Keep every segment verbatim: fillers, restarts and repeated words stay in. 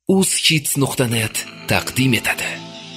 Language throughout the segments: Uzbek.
uzkids nuqta net taqdim etadi.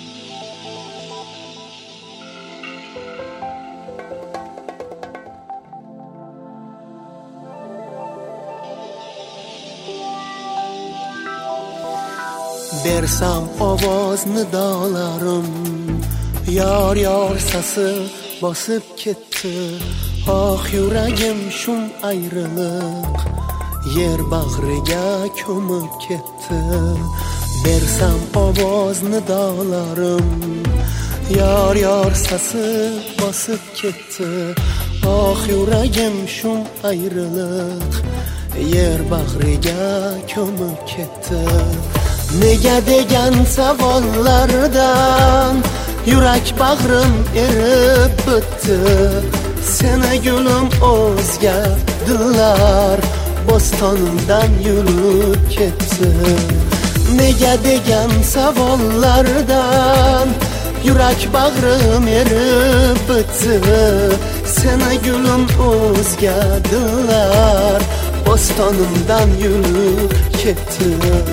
Bersam ovoz nidolarim, yor yor sasi bosib ketdi. Ah yuragim shum ayriliq, yer bag'riga ko'mib ketdi. Bersam ovoz nidolarim, yor yor sasi bosib ketdi. Ah yuragim shum ayriliq, yer bag'riga ko'mib ketdi. Nega degan savollardan yurak bag'rim erib bitdi. Seni gulim o'zga, dillar bo'stonimdan yurib ketdi. Nega degan savollardan yurak bag'rim erib bitdi. Seni gulim o'zga, dillar bo'stonimdan yurib ketdi.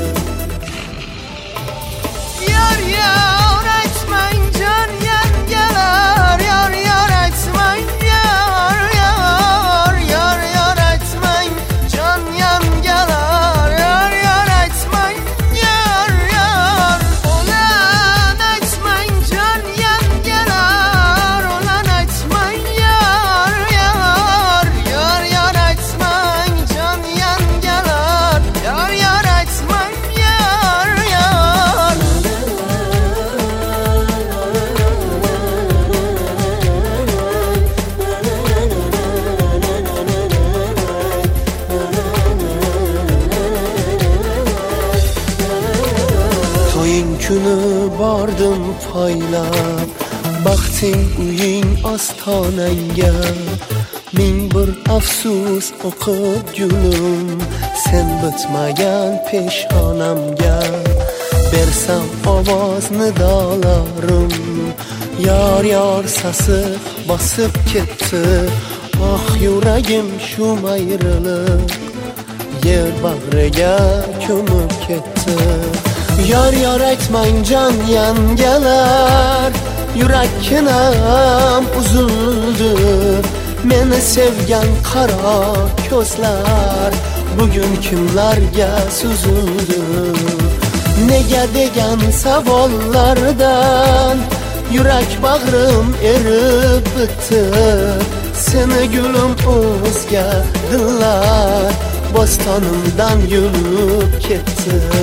Kuni bordim poylab, baxting uying ostonangga. Ming bir afsus o'qib gulim, sen bitmagan peshonamga. Bersam ovoz nidolarim, yor yor sasi bosib ketdi. Ah yuragim shum ayriliq, yer bag'riga ko'mib ketdi. Yor yor aytmang jon yangalar, yurakkinam uzildi. Meni sevgan qaro ko'zlar bugun kimlarga suzildi. Nega degan savollardan yurak bag'rim erib bitdi. Seni gulim o'zga, dillar bo'stonimdan yurib ketdi.